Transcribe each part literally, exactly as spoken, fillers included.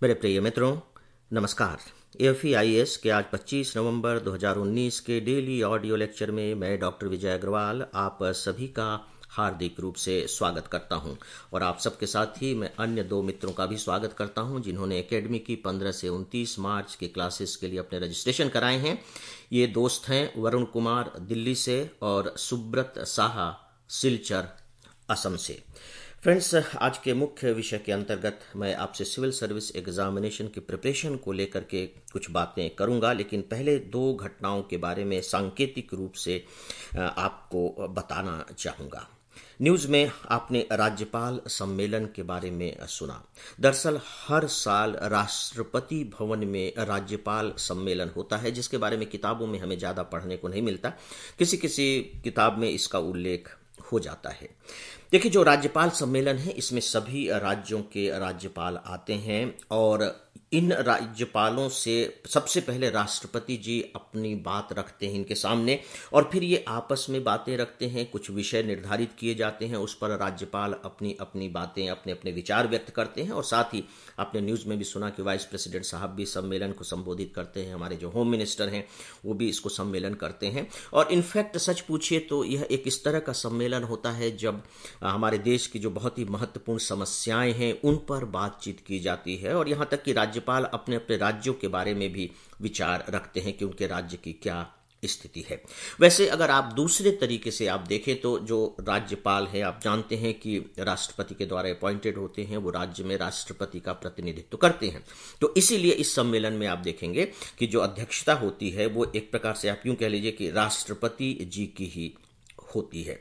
मेरे प्रिय मित्रों, नमस्कार। एफ ई आई एस के आज पच्चीस नवंबर दो हज़ार उन्नीस के डेली ऑडियो लेक्चर में मैं डॉक्टर विजय अग्रवाल आप सभी का हार्दिक रूप से स्वागत करता हूं और आप सबके साथ ही मैं अन्य दो मित्रों का भी स्वागत करता हूं जिन्होंने एकेडमी की पंद्रह से उनतीस मार्च के क्लासेस के लिए अपने रजिस्ट्रेशन कराए हैं। ये दोस्त हैं वरुण कुमार दिल्ली से और सुब्रत साहा सिलचर असम से। फ्रेंड्स, आज के मुख्य विषय के अंतर्गत मैं आपसे सिविल सर्विस एग्जामिनेशन की प्रिपरेशन को लेकर के कुछ बातें करूंगा, लेकिन पहले दो घटनाओं के बारे में सांकेतिक रूप से आपको बताना चाहूंगा। न्यूज में आपने राज्यपाल सम्मेलन के बारे में सुना। दरअसल हर साल राष्ट्रपति भवन में राज्यपाल सम्मेलन होता है, जिसके बारे में किताबों में हमें ज्यादा पढ़ने को नहीं मिलता। किसी किसी किताब में इसका उल्लेख हो जाता है। देखिए, जो राज्यपाल सम्मेलन है इसमें सभी राज्यों के राज्यपाल आते हैं और इन राज्यपालों से सबसे पहले राष्ट्रपति जी अपनी बात रखते हैं इनके सामने और फिर ये आपस में बातें रखते हैं। कुछ विषय निर्धारित किए जाते हैं, उस पर राज्यपाल अपनी अपनी बातें अपने अपने विचार व्यक्त करते हैं और साथ ही आपने न्यूज में भी सुना कि वाइस प्रेसिडेंट साहब भी सम्मेलन को संबोधित करते हैं। हमारे जो होम मिनिस्टर हैं वो भी इसको सम्मेलन करते हैं और इनफैक्ट सच पूछिए तो यह एक इस तरह का सम्मेलन होता है जब हमारे देश की जो बहुत ही महत्वपूर्ण समस्याएं हैं उन पर बातचीत की जाती है और यहाँ तक कि राज्यपाल अपने अपने राज्यों के बारे में भी विचार रखते हैं कि उनके राज्य की क्या स्थिति है। वैसे अगर आप दूसरे तरीके से आप देखें तो जो राज्यपाल है, आप जानते हैं कि राष्ट्रपति के द्वारा अपॉइंटेड होते हैं, वो राज्य में राष्ट्रपति का प्रतिनिधित्व करते हैं। तो इसीलिए इस सम्मेलन में आप देखेंगे कि जो अध्यक्षता होती है वो एक प्रकार से आप यूं कह लीजिए कि राष्ट्रपति जी की ही होती है।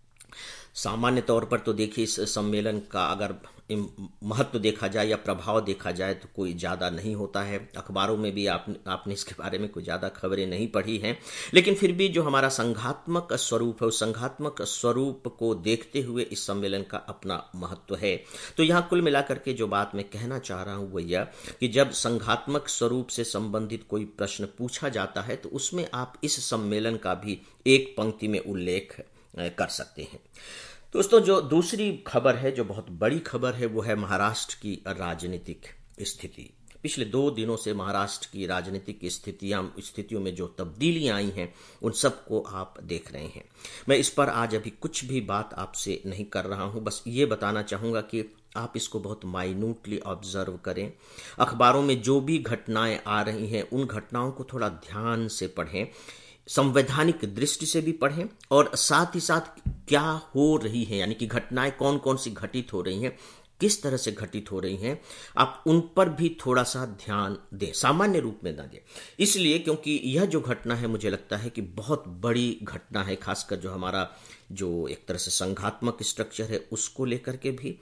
सामान्य तौर पर तो देखिए इस सम्मेलन का अगर महत्व देखा जाए या प्रभाव देखा जाए तो कोई ज़्यादा नहीं होता है। अखबारों में भी आप, आपने इसके बारे में कोई ज़्यादा खबरें नहीं पढ़ी हैं, लेकिन फिर भी जो हमारा संघात्मक स्वरूप है उस संघात्मक स्वरूप को देखते हुए इस सम्मेलन का अपना महत्व है। तो यहाँ कुल मिलाकर के जो बात मैं कहना चाह रहा हूँ वो यह कि जब संघात्मक स्वरूप से संबंधित कोई प्रश्न पूछा जाता है तो उसमें आप इस सम्मेलन का भी एक पंक्ति में उल्लेख कर सकते हैं। दोस्तों, जो दूसरी खबर है, जो बहुत बड़ी खबर है, वो है महाराष्ट्र की राजनीतिक स्थिति। पिछले दो दिनों से महाराष्ट्र की राजनीतिक स्थितियां स्थितियों में जो तब्दीलियां आई हैं उन सबको आप देख रहे हैं। मैं इस पर आज अभी कुछ भी बात आपसे नहीं कर रहा हूं, बस ये बताना चाहूंगा कि आप इसको बहुत माइन्यूटली ऑब्जर्व करें। अखबारों में जो भी घटनाएं आ रही हैं उन घटनाओं को थोड़ा ध्यान से पढ़ें, संवैधानिक दृष्टि से भी पढ़ें और साथ ही साथ क्या हो रही है, यानी कि घटनाएं कौन कौन सी घटित हो रही हैं, किस तरह से घटित हो रही हैं, आप उन पर भी थोड़ा सा ध्यान दें, सामान्य रूप में ना दें। इसलिए क्योंकि यह जो घटना है मुझे लगता है कि बहुत बड़ी घटना है, खासकर जो हमारा जो एक तरह से संघात्मक स्ट्रक्चर है उसको लेकर के भी,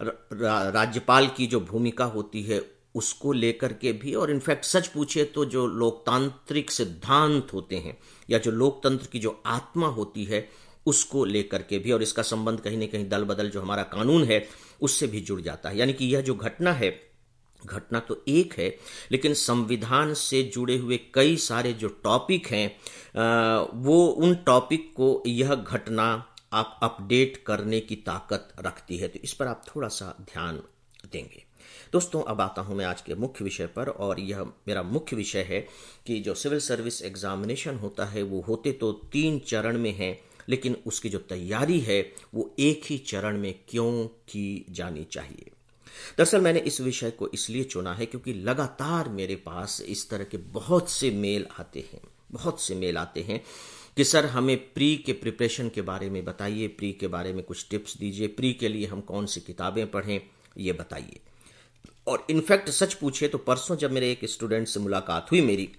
राज्यपाल की जो भूमिका होती है उसको लेकर के भी, और इनफैक्ट सच पूछे तो जो लोकतांत्रिक सिद्धांत होते हैं या जो लोकतंत्र की जो आत्मा होती है उसको लेकर के भी, और इसका संबंध कहीं ना कहीं दल बदल जो हमारा कानून है उससे भी जुड़ जाता है। यानी कि यह जो घटना है, घटना तो एक है लेकिन संविधान से जुड़े हुए कई सारे जो टॉपिक हैं वो उन टॉपिक को यह घटना आप अपडेट करने की ताकत रखती है। तो इस पर आप थोड़ा सा ध्यान देंगे। दोस्तों, अब आता हूं मैं आज के मुख्य विषय पर, और यह मेरा मुख्य विषय है कि जो सिविल सर्विस एग्जामिनेशन होता है वो होते तो तीन चरण में है, लेकिन उसकी जो तैयारी है वो एक ही चरण में क्यों की जानी चाहिए। दरअसल मैंने इस विषय को इसलिए चुना है क्योंकि लगातार मेरे पास इस तरह के बहुत से मेल आते हैं बहुत से मेल आते हैं कि सर हमें प्री के प्रिपरेशन के बारे में बताइए, प्री के बारे में कुछ टिप्स दीजिए, प्री के लिए हम कौन सी किताबें पढ़ें ये बताइए। और इनफैक्ट सच पूछे तो परसों जब मेरे एक स्टूडेंट से मुलाकात हुई मेरी,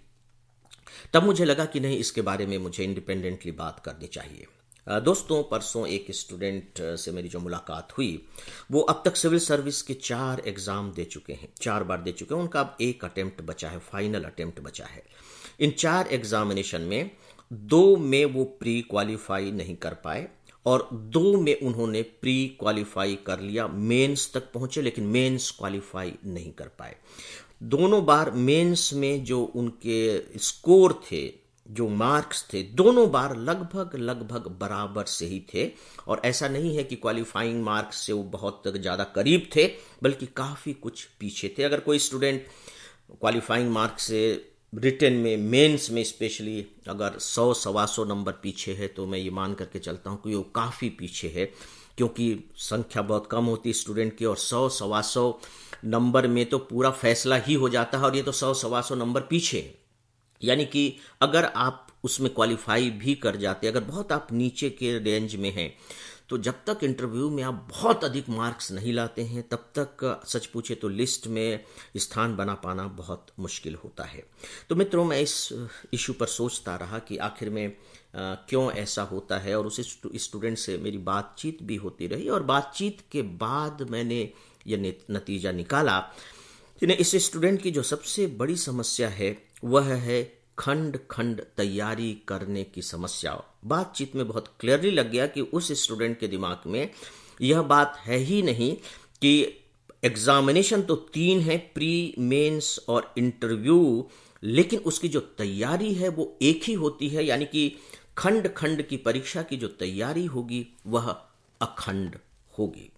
तब मुझे लगा कि नहीं, इसके बारे में मुझे इंडिपेंडेंटली बात करनी चाहिए। दोस्तों, परसों एक स्टूडेंट से मेरी जो मुलाकात हुई वो अब तक सिविल सर्विस के चार एग्जाम दे चुके हैं, चार बार दे चुके हैं। उनका अब एक अटेम्प्ट बचा है, फाइनल अटेम्प्ट बचा है। इन चार एग्जामिनेशन में दो में वो प्री क्वालिफाई नहीं कर पाए और दो में उन्होंने प्री क्वालिफाई कर लिया, मेंस तक पहुंचे लेकिन मेंस क्वालिफाई नहीं कर पाए। दोनों बार मेंस में जो उनके स्कोर थे जो मार्क्स थे दोनों बार लगभग लगभग बराबर से ही थे, और ऐसा नहीं है कि क्वालिफाइंग मार्क्स से वो बहुत ज़्यादा करीब थे, बल्कि काफ़ी कुछ पीछे थे। अगर कोई स्टूडेंट क्वालिफाइंग मार्क्स से रिटन में, मेंस में स्पेशली अगर सौ सवा सौ नंबर पीछे है, तो मैं ये मान करके चलता हूँ कि वो काफ़ी पीछे है, क्योंकि संख्या बहुत कम होती है स्टूडेंट की, और सौ सवा सौ नंबर में तो पूरा फैसला ही हो जाता है, और ये तो सौ सवा सौ नंबर पीछे है। यानी कि अगर आप उसमें क्वालिफाई भी कर जाते, अगर बहुत आप नीचे के रेंज में हैं, तो जब तक इंटरव्यू में आप बहुत अधिक मार्क्स नहीं लाते हैं, तब तक सच पूछे तो लिस्ट में स्थान बना पाना बहुत मुश्किल होता है। तो मित्रों, मैं इस इशू पर सोचता रहा कि आखिर में आ, क्यों ऐसा होता है, और उस स्टूडेंट से मेरी बातचीत भी होती रही, और बातचीत के बाद मैंने यह नतीजा निकाला कि इस स्टूडेंट की जो सबसे बड़ी समस्या है वह है खंड खंड तैयारी करने की समस्या। बातचीत में बहुत क्लियरली लग गया कि उस स्टूडेंट के दिमाग में यह बात है ही नहीं कि एग्जामिनेशन तो तीन है, प्री, मेंस और इंटरव्यू, लेकिन उसकी जो तैयारी है वो एक ही होती है, यानी कि खंड खंड की परीक्षा की जो तैयारी होगी वह अखंड होगी।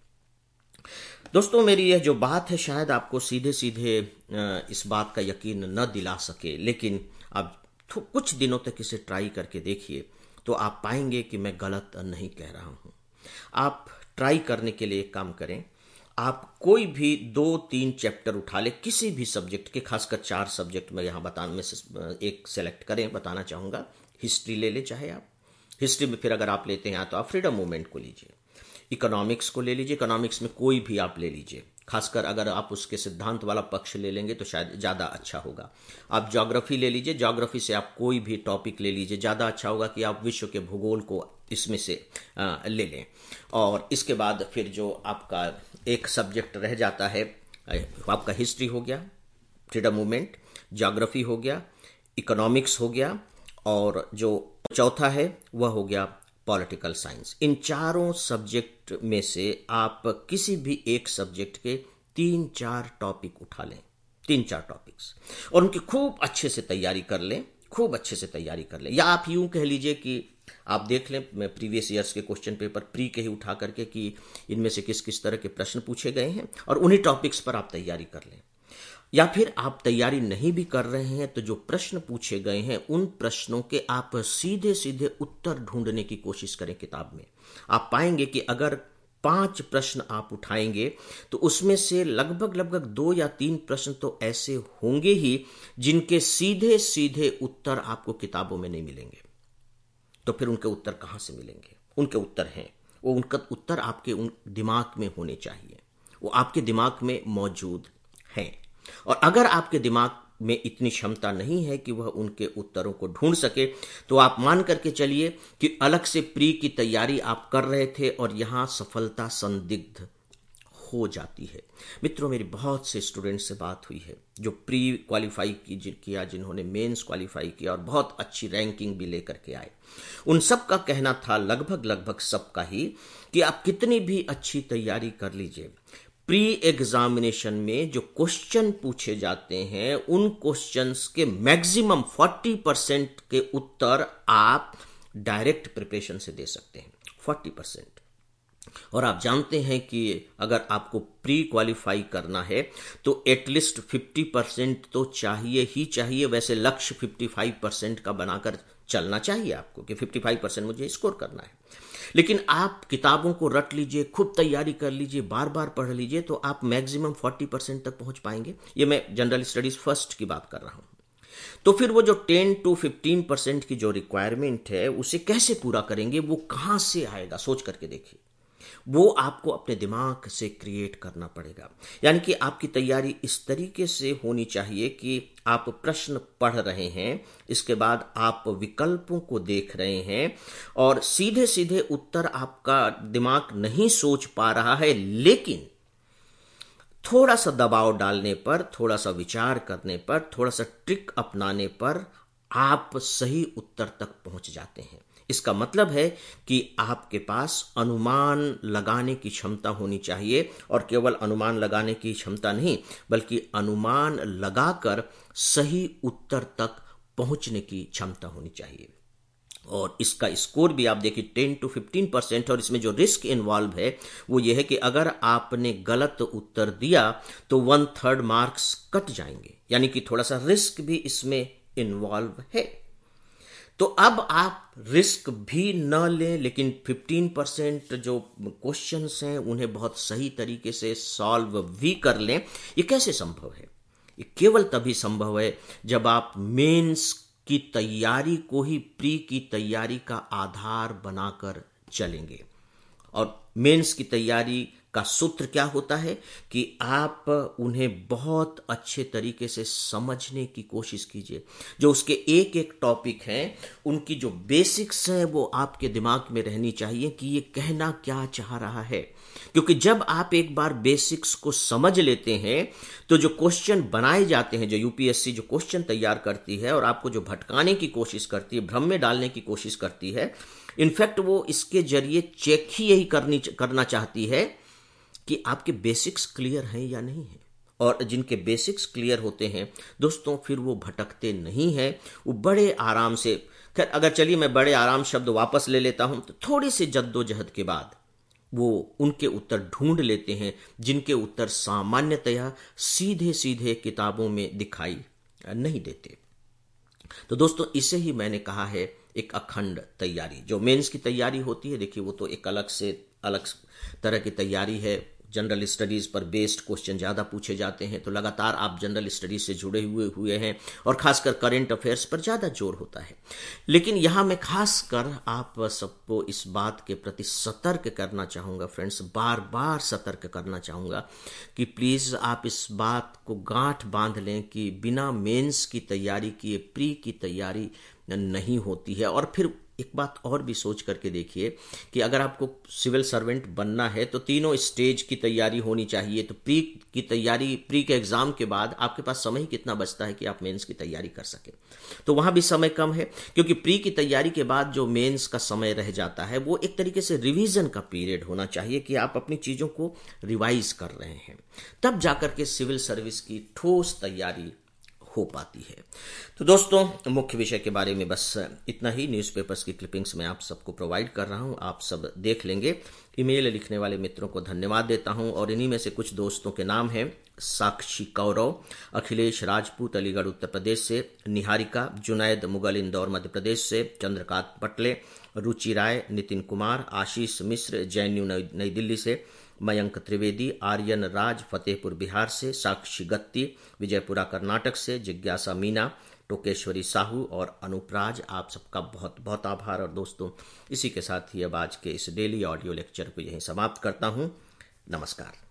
दोस्तों, मेरी यह जो बात है शायद आपको सीधे सीधे इस बात का यकीन न दिला सके, लेकिन आप कुछ दिनों तक इसे ट्राई करके देखिए तो आप पाएंगे कि मैं गलत नहीं कह रहा हूं। आप ट्राई करने के लिए एक काम करें, आप कोई भी दो तीन चैप्टर उठा ले किसी भी सब्जेक्ट के, खासकर चार सब्जेक्ट में यहाँ बताने में से एक सेलेक्ट करें, बताना चाहूँगा। हिस्ट्री ले ले, चाहे आप हिस्ट्री में फिर अगर आप लेते हैं तो आप फ्रीडम मूवमेंट को लीजिए, इकोनॉमिक्स को ले लीजिए, इकोनॉमिक्स में कोई भी आप ले लीजिए, खासकर अगर आप उसके सिद्धांत वाला पक्ष ले लेंगे तो शायद ज़्यादा अच्छा होगा। आप ज्योग्राफी ले लीजिए, ज्योग्राफी से आप कोई भी टॉपिक ले लीजिए, ज़्यादा अच्छा होगा कि आप विश्व के भूगोल को इसमें से आ, ले लें। और इसके बाद फिर जो आपका एक सब्जेक्ट रह जाता है, आपका हिस्ट्री हो गया, फ्रीडम मूवमेंट, ज्योग्राफी हो गया, इकोनॉमिक्स हो गया, और जो चौथा है वह हो गया पॉलिटिकल साइंस। इन चारों सब्जेक्ट में से आप किसी भी एक सब्जेक्ट के तीन चार टॉपिक उठा लें, तीन चार टॉपिक्स, और उनकी खूब अच्छे से तैयारी कर लें, खूब अच्छे से तैयारी कर लें। या आप यूं कह लीजिए कि आप देख लें मैं प्रीवियस ईयर्स के क्वेश्चन पेपर प्री के ही उठा करके कि इनमें से किस किस तरह के प्रश्न पूछे गए हैं, और उन्हीं टॉपिक्स पर आप तैयारी कर लें। या फिर आप तैयारी नहीं भी कर रहे हैं तो जो प्रश्न पूछे गए हैं उन प्रश्नों के आप सीधे सीधे उत्तर ढूंढने की कोशिश करें किताब में। आप पाएंगे कि अगर पांच प्रश्न आप उठाएंगे तो उसमें से लगभग लगभग दो या तीन प्रश्न तो ऐसे होंगे ही जिनके सीधे सीधे उत्तर आपको किताबों में नहीं मिलेंगे। तो फिर उनके उत्तर कहां से मिलेंगे? उनके उत्तर हैं, वो उनका उत्तर आपके उन दिमाग में होने चाहिए, वो आपके दिमाग में मौजूद हैं। और अगर आपके दिमाग में इतनी क्षमता नहीं है कि वह उनके उत्तरों को ढूंढ सके, तो आप मान करके चलिए कि अलग से प्री की तैयारी आप कर रहे थे और यहां सफलता संदिग्ध हो जाती है। मित्रों, मेरी बहुत से स्टूडेंट से बात हुई है जो प्री क्वालिफाई किया, जिन्होंने मेंस क्वालिफाई किया और बहुत अच्छी रैंकिंग भी लेकर के आए। उन सब का कहना था, लगभग लगभग सबका ही, कि आप कितनी भी अच्छी तैयारी कर लीजिए, प्री एग्जामिनेशन में जो क्वेश्चन पूछे जाते हैं उन क्वेश्चंस के मैक्सिमम चालीस परसेंट के उत्तर आप डायरेक्ट प्रिपरेशन से दे सकते हैं, चालीस परसेंट। और आप जानते हैं कि अगर आपको प्री क्वालिफाई करना है तो एटलीस्ट पचास परसेंट तो चाहिए ही चाहिए। वैसे लक्ष्य पचपन परसेंट का बनाकर चलना चाहिए आपको कि पचपन परसेंट मुझे स्कोर करना है। लेकिन आप किताबों को रट लीजिए, खूब तैयारी कर लीजिए, बार बार पढ़ लीजिए, तो आप मैक्सिमम चालीस परसेंट तक पहुंच पाएंगे। ये मैं जनरल स्टडीज फर्स्ट की बात कर रहा हूं। तो फिर वो जो दस टू पंद्रह परसेंट की जो रिक्वायरमेंट है उसे कैसे पूरा करेंगे, वो कहां से आएगा? सोच करके देखिए। वो आपको अपने दिमाग से क्रिएट करना पड़ेगा। यानी कि आपकी तैयारी इस तरीके से होनी चाहिए कि आप प्रश्न पढ़ रहे हैं, इसके बाद आप विकल्पों को देख रहे हैं और सीधे सीधे उत्तर आपका दिमाग नहीं सोच पा रहा है, लेकिन थोड़ा सा दबाव डालने पर, थोड़ा सा विचार करने पर, थोड़ा सा ट्रिक अपनाने पर आप सही उत्तर तक पहुंच जाते हैं। इसका मतलब है कि आपके पास अनुमान लगाने की क्षमता होनी चाहिए, और केवल अनुमान लगाने की क्षमता नहीं, बल्कि अनुमान लगाकर सही उत्तर तक पहुंचने की क्षमता होनी चाहिए। और इसका स्कोर भी आप देखिए टेन टू फिफ्टीन परसेंट, और इसमें जो रिस्क इन्वॉल्व है वो ये है कि अगर आपने गलत उत्तर दिया तो वन थर्ड मार्क्स कट जाएंगे, यानी कि थोड़ा सा रिस्क भी इसमें इन्वॉल्व है। तो अब आप रिस्क भी न लें, लेकिन फिफ्टीन परसेंट जो क्वेश्चंस हैं उन्हें बहुत सही तरीके से सॉल्व भी कर लें। ये कैसे संभव है? ये केवल तभी संभव है जब आप मेंस की तैयारी को ही प्री की तैयारी का आधार बनाकर चलेंगे। और मेंस की तैयारी का सूत्र क्या होता है कि आप उन्हें बहुत अच्छे तरीके से समझने की कोशिश कीजिए। जो उसके एक एक टॉपिक हैं उनकी जो बेसिक्स हैं वो आपके दिमाग में रहनी चाहिए कि ये कहना क्या चाह रहा है। क्योंकि जब आप एक बार बेसिक्स को समझ लेते हैं तो जो क्वेश्चन बनाए जाते हैं, जो यूपीएससी जो क्वेश्चन तैयार करती है और आपको जो भटकाने की कोशिश करती है, भ्रम में डालने की कोशिश करती है, इनफैक्ट वो इसके जरिए चेक ही यही करनी करना चाहती है कि आपके बेसिक्स क्लियर हैं या नहीं है। और जिनके बेसिक्स क्लियर होते हैं दोस्तों, फिर वो भटकते नहीं हैं, वो बड़े आराम से, खैर अगर चलिए मैं बड़े आराम शब्द वापस ले लेता हूं, तो थोड़ी सी जद्दोजहद के बाद वो उनके उत्तर ढूंढ लेते हैं जिनके उत्तर सामान्यतया सीधे सीधे किताबों में दिखाई नहीं देते। तो दोस्तों, इसे ही मैंने कहा है एक अखंड तैयारी। जो मेंस की तैयारी होती है, देखिए वो तो एक अलग से अलग तरह की तैयारी है। जनरल स्टडीज पर बेस्ड क्वेश्चन ज़्यादा पूछे जाते हैं, तो लगातार आप जनरल स्टडीज से जुड़े हुए हुए हैं और खासकर करंट अफेयर्स पर ज़्यादा जोर होता है। लेकिन यहाँ मैं खासकर आप सबको इस बात के प्रति सतर्क करना चाहूँगा फ्रेंड्स, बार बार सतर्क करना चाहूँगा कि प्लीज़ आप इस बात को गांठ बांध लें कि बिना मेंस की तैयारी किए प्री की तैयारी नहीं होती है। और फिर एक बात और भी सोच करके देखिए कि अगर आपको सिविल सर्वेंट बनना है तो तीनों स्टेज की तैयारी होनी चाहिए। तो प्री की तैयारी, प्री के एग्जाम के बाद आपके पास समय ही कितना बचता है कि आप मेंस की तैयारी कर सकें? तो वहां भी समय कम है, क्योंकि प्री की तैयारी के बाद जो मेंस का समय रह जाता है वो एक तरीके से रिवीजन का पीरियड होना चाहिए कि आप अपनी चीजों को रिवाइज कर रहे हैं, तब जाकर के सिविल सर्विस की ठोस तैयारी हो पाती है। तो दोस्तों, मुख्य विषय के बारे में बस इतना ही। न्यूज़पेपर्स की क्लिपिंग्स मैं आप सबको प्रोवाइड कर रहा हूं, आप सब देख लेंगे। ईमेल लिखने वाले मित्रों को धन्यवाद देता हूं, और इन्हीं में से कुछ दोस्तों के नाम हैं साक्षी कौरव, अखिलेश राजपूत अलीगढ़ उत्तर प्रदेश से, निहारिका, जुनैद मुगल इंदौर मध्य प्रदेश से, चंद्रकांत पटले, रुचि राय, नितिन कुमार, आशीष मिश्र जैनयू नई दिल्ली से, मयंक त्रिवेदी, आर्यन राज फतेहपुर बिहार से, साक्षी गत्ती विजयपुरा कर्नाटक से, जिज्ञासा मीना, टोकेश्वरी साहू और अनुपराज, आप सबका बहुत बहुत आभार। और दोस्तों, इसी के साथ ही अब आज के इस डेली ऑडियो लेक्चर को यहीं समाप्त करता हूं। नमस्कार।